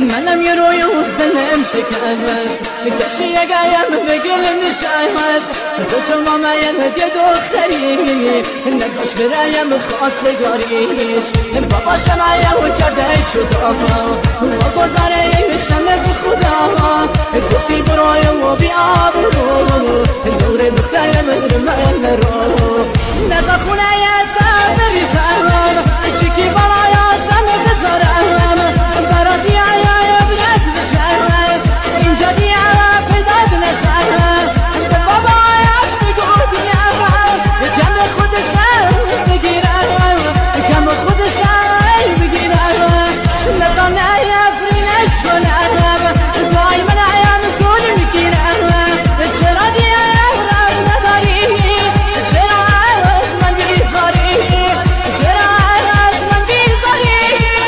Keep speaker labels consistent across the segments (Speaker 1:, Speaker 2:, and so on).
Speaker 1: منم یه روی حسنم شکست کشی اگرم بگل نشست به شما من هدیه دختری نزاش برایم خواستگاریش بابا شمعیم کرده شدا و گذاره میشنمه به خدا گفتی برایم و بی آبرو دور دخترم من رو نزا خونه یزم بریزم چکی بالا یزم بذارم برا دیایم بیت بشم اینجا دیارم پیداد نشم به بابایش بگو بیارم کم خودشم بگیرم کم خودشم بگیرم نزا نیفرینش کنم دای من ایم زول میگیرم چرا دیارم نداری چرا از من بیزاری چرا از من بیزاری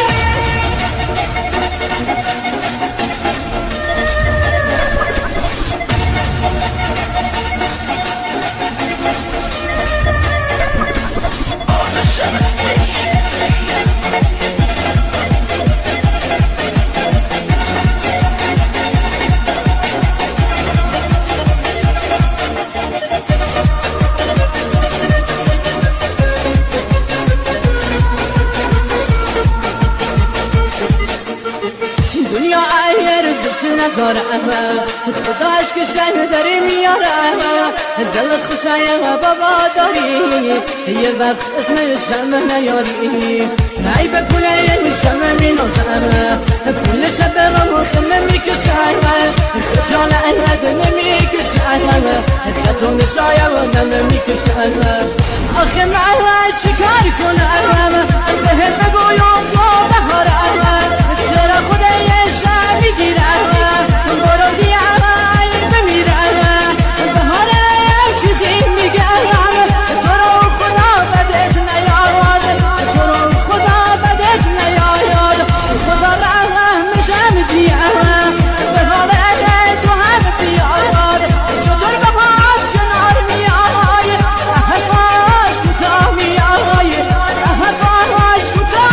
Speaker 1: دنیا ارزش نداره خداش که شهر داری میاره دلت خوشایه بابا داری یه وقت اسمشم نیاری ای به پوله شم مینازم پول شب رو خمه میکشم خجال انهد نمیکشم خطون شایم نمیکشم آخه من چی کار کنم